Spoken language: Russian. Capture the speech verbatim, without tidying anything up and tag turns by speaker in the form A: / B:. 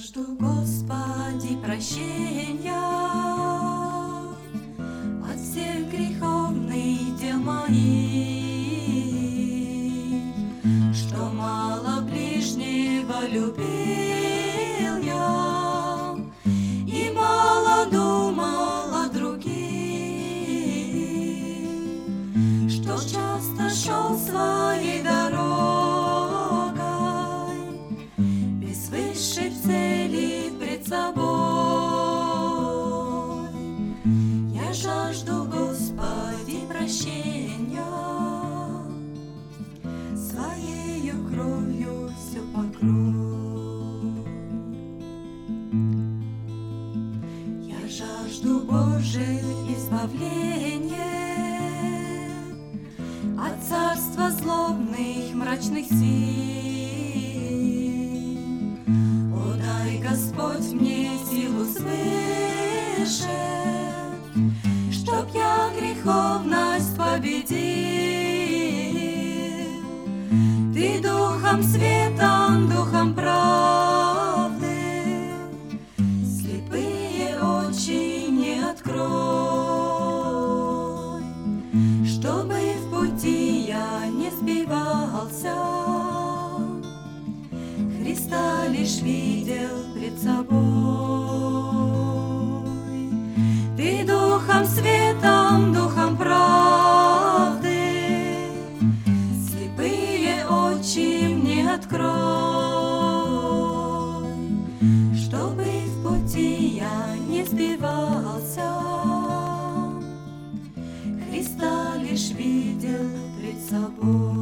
A: жажду, Господи, прощения от всех греховных дел моих, что мало ближнего любил я и мало думал о других, что часто шел своей дорогой без высшей цели пред собой. Я жажду, Господи, прощения, своею кровью все покрой. Я жажду Божие избавления от царства злобных мрачных сил. О, дай, Господь, мне силу свыше, чтоб я греховность победил. Ты духом светом, духом правды слепые очи не открой, чтобы в пути я не сбивался, Христа лишь видел пред собой. Ты духом светом, духом правды слепые очи мне открой, чтобы в пути я не сбивался, Христа лишь видел пред собой.